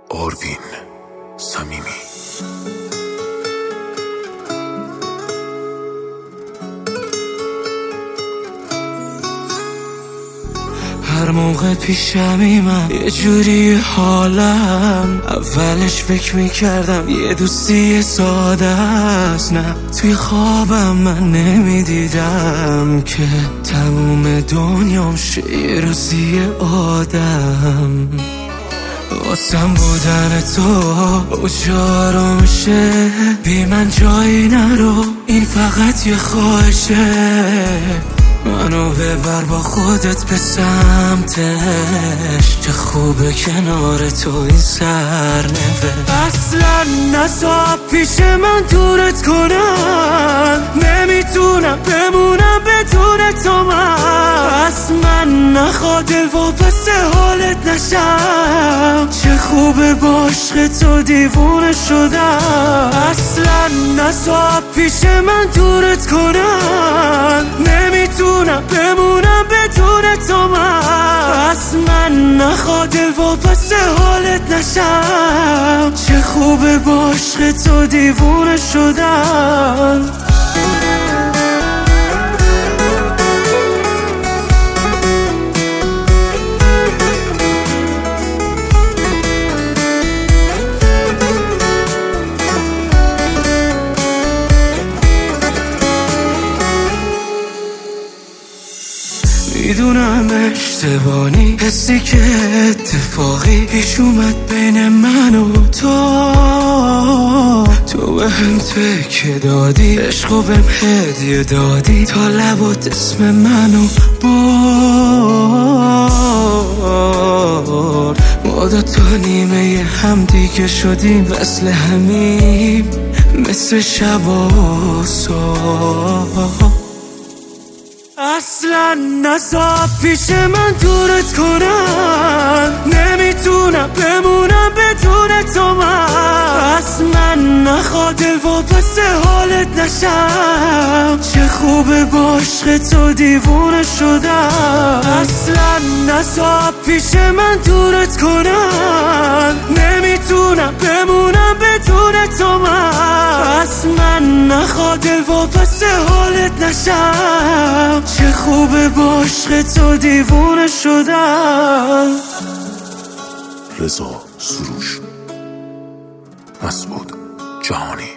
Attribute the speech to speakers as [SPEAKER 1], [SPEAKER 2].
[SPEAKER 1] آروین صمیمی.
[SPEAKER 2] هر موقع پیشمی من یه جوری حالم، اولش فکر میکردم یه دوستی ساده است، نه توی خوابم من نمیدیدم که تموم دنیام شه یه روزی آدم. واسم بودن تو اجارو میشه، بی من جایی نرو، این فقط یه خواهشه. منو ببر با خودت به سمتش، چه خوبه کنار تو این سرنوشت. اصلا نذار پیش من دورت کنم، نمیتونم بمونم بدون تو. من من نخواده واپس حالت نشم، چه خوبه با عشق تو دیوونه شدم. اصلا نذار پیش من دورت کنم، نمیتونم بمونم بدون تو. من نخواده واپس حالت نشم، چه خوبه با عشق تو دیوونه شدم. میدونم اشتباهی، حسی که اتفاقی پیش اومد بین من و تو به هم تکه دادی، عشقو بهم هدیه دادی، تا لبات اسم منو برد. ما دوتا نیمه هم دیگه شدیم، وصل همیم مثل شب و صبح. اصلا نذار پیش من دورت کنم، نمیتونم بمونم بدون تو. من نخواده واپس حالت نشم، چه خوبه با عشق تو دیوونه شدم. اصلا نذار پیش من دورت کنم، نمیتونم بمونم بدون تو. من نخواده واپس حالت نشم، چه خوبه با عشق تو دیوونه شدم.
[SPEAKER 1] رضا سروش، مسعود جهانی.